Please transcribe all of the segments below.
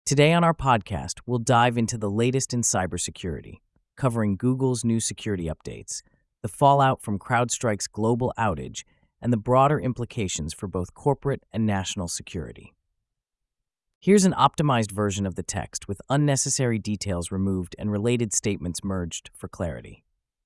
Today on our podcast, we'll dive into the latest in cybersecurity, covering Google's new security updates, the fallout from CrowdStrike's global outage, and the broader implications for both corporate and national security. Here's an optimized version of the text with unnecessary details removed and related statements merged for clarity.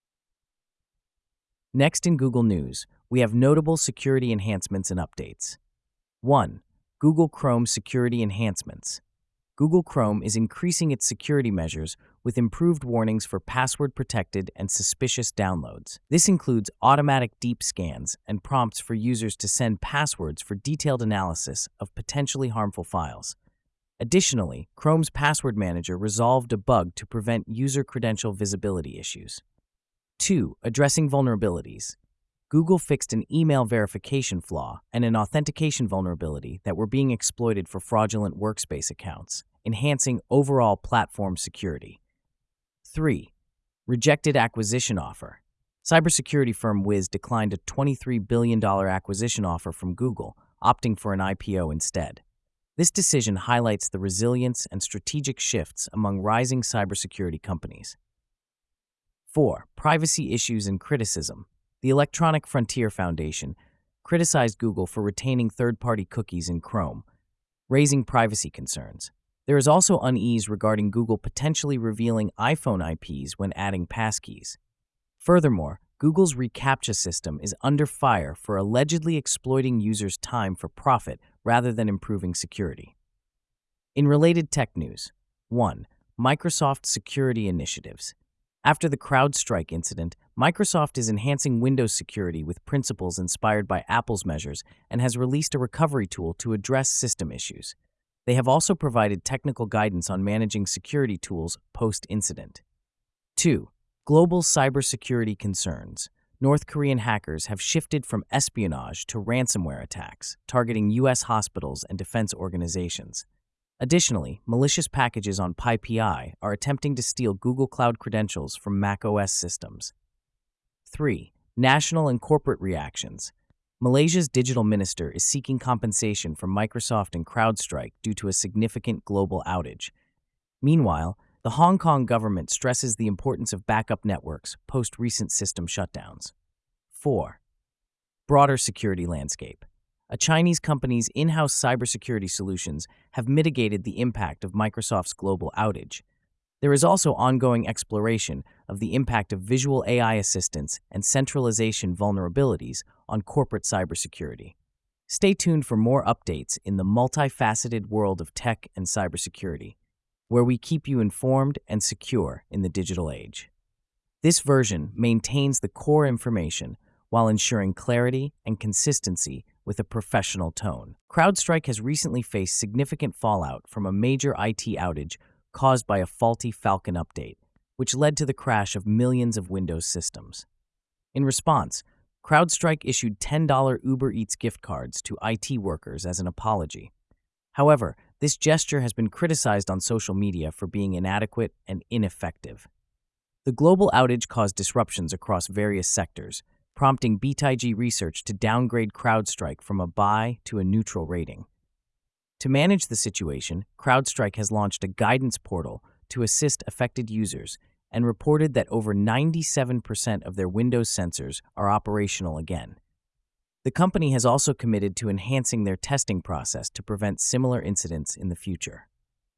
Next in Google News, we have notable security enhancements and updates. 1. Google Chrome security enhancements. Google Chrome is increasing its security measures with improved warnings for password-protected and suspicious downloads. This includes automatic deep scans and prompts for users to send passwords for detailed analysis of potentially harmful files. Additionally, Chrome's password manager resolved a bug to prevent user credential visibility issues. 2. Addressing vulnerabilities. Google fixed an email verification flaw and an authentication vulnerability that were being exploited for fraudulent workspace accounts, enhancing overall platform security. 3. Rejected acquisition offer. Cybersecurity firm Wiz declined a $23 billion acquisition offer from Google, opting for an IPO instead. This decision highlights the resilience and strategic shifts among rising cybersecurity companies. 4. Privacy issues and criticism. The Electronic Frontier Foundation criticized Google for retaining third-party cookies in Chrome, raising privacy concerns. There is also unease regarding Google potentially revealing iPhone IPs when adding passkeys. Furthermore, Google's reCAPTCHA system is under fire for allegedly exploiting users' time for profit rather than improving security. In related tech news, 1. Microsoft security initiatives. After the CrowdStrike incident, Microsoft is enhancing Windows security with principles inspired by Apple's measures and has released a recovery tool to address system issues. They have also provided technical guidance on managing security tools post-incident. 2. Global cybersecurity concerns. North Korean hackers have shifted from espionage to ransomware attacks, targeting U.S. hospitals and defense organizations. Additionally, malicious packages on PyPI are attempting to steal Google Cloud credentials from macOS systems. 3. National and corporate reactions. Malaysia's digital minister is seeking compensation from Microsoft and CrowdStrike due to a significant global outage. Meanwhile, the Hong Kong government stresses the importance of backup networks post-recent system shutdowns. 4. Broader security landscape. A Chinese company's in-house cybersecurity solutions have mitigated the impact of Microsoft's global outage. There is also ongoing exploration of the impact of visual AI assistants and centralization vulnerabilities on corporate cybersecurity. Stay tuned for more updates in the multifaceted world of tech and cybersecurity, where we keep you informed and secure in the digital age. This version maintains the core information while ensuring clarity and consistency with a professional tone. CrowdStrike has recently faced significant fallout from a major IT outage caused by a faulty Falcon update, which led to the crash of millions of Windows systems. In response, CrowdStrike issued $10 Uber Eats gift cards to IT workers as an apology. However, this gesture has been criticized on social media for being inadequate and ineffective. The global outage caused disruptions across various sectors, prompting BTIG Research to downgrade CrowdStrike from a buy to a neutral rating. To manage the situation, CrowdStrike has launched a guidance portal to assist affected users and reported that over 97% of their Windows sensors are operational again. The company has also committed to enhancing their testing process to prevent similar incidents in the future.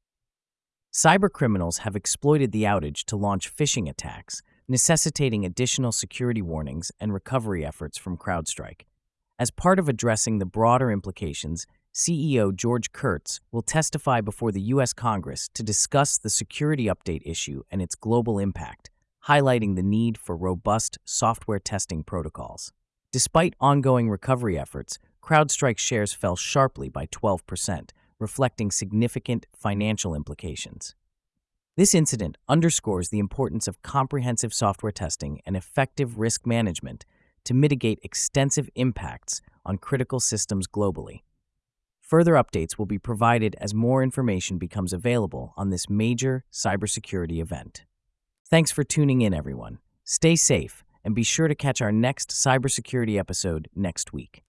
Cybercriminals have exploited the outage to launch phishing attacks, necessitating additional security warnings and recovery efforts from CrowdStrike. As part of addressing the broader implications, CEO George Kurtz will testify before the U.S. Congress to discuss the security update issue and its global impact, highlighting the need for robust software testing protocols. Despite ongoing recovery efforts, CrowdStrike shares fell sharply by 12%, reflecting significant financial implications. This incident underscores the importance of comprehensive software testing and effective risk management to mitigate extensive impacts on critical systems globally. Further updates will be provided as more information becomes available on this major cybersecurity event. Thanks for tuning in, everyone. Stay safe and be sure to catch our next cybersecurity episode next week.